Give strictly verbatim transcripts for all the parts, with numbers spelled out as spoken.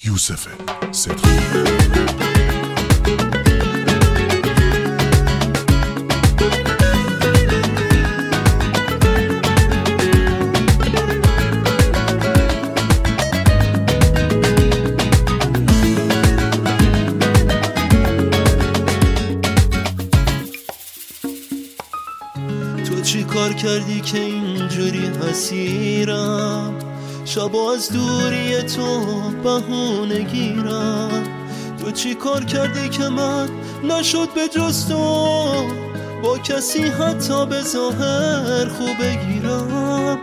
یوسف صدقی. تو چی کار کردی که اینجوری اسیرم؟ شبا از دوری تو بهونه گیرم. تو چی کار کردی که من نشد به جز تو با کسی حتی به ظاهر خوب بگیرم؟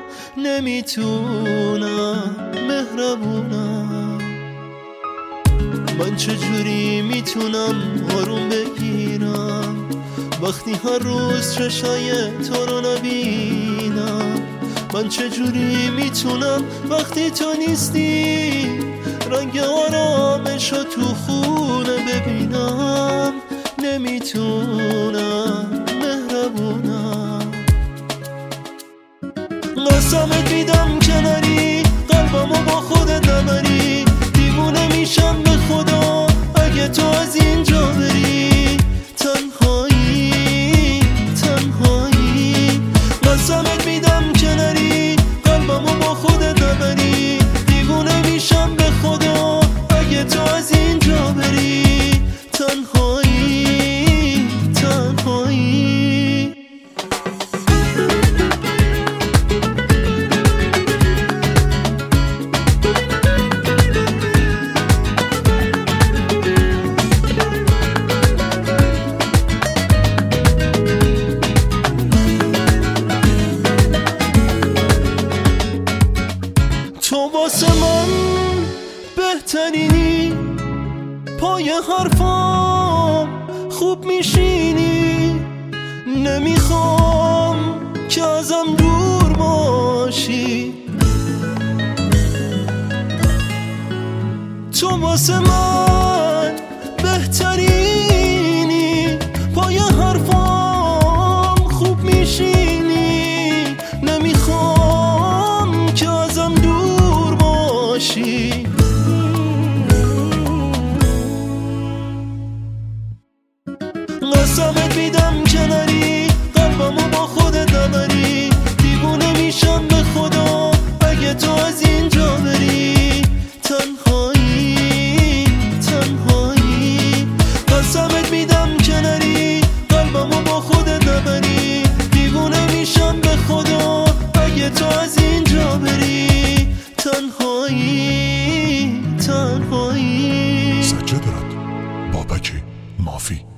نمیتونم مهربونم، من چجوری میتونم آروم بگیرم وقتی هر روز چشای تو رو نبینم؟ من چجوری میتونم وقتی تو نیستی رنگ آرامش رو تو خونه ببینم؟ نمیتونم مهربونم، قسمت میدم که نری قلبمو با خودت نبری. دیوونه میشم به خدا اگه تو از اینجا بری. تنهایی تنهایی قسمت میدم که نری قلبمو با خودت نبری. دیوونه میشم به خدا اگه تو از اینجا بری. تنهایی تنهایی تو واسه من بهترینی، پای حرفام خوب میشینی. نمیخوام که ازم دور باشی. تو واسه من بهترینی، پای حرفام خوب میشینی. نمیخوام که ازم دور باشی. قسمت میدم که نری قلبمو با خودت نبری. دیوونه میشم به خدا اگه تو از اینجا بری. تنهایی تنهایی قسمت میدم که نری قلبمو با خودت نبری. دیوونه میشم به خدا اگه تو از اینجا بری. تنهایی تنهایی سجاده رد بابک مافی.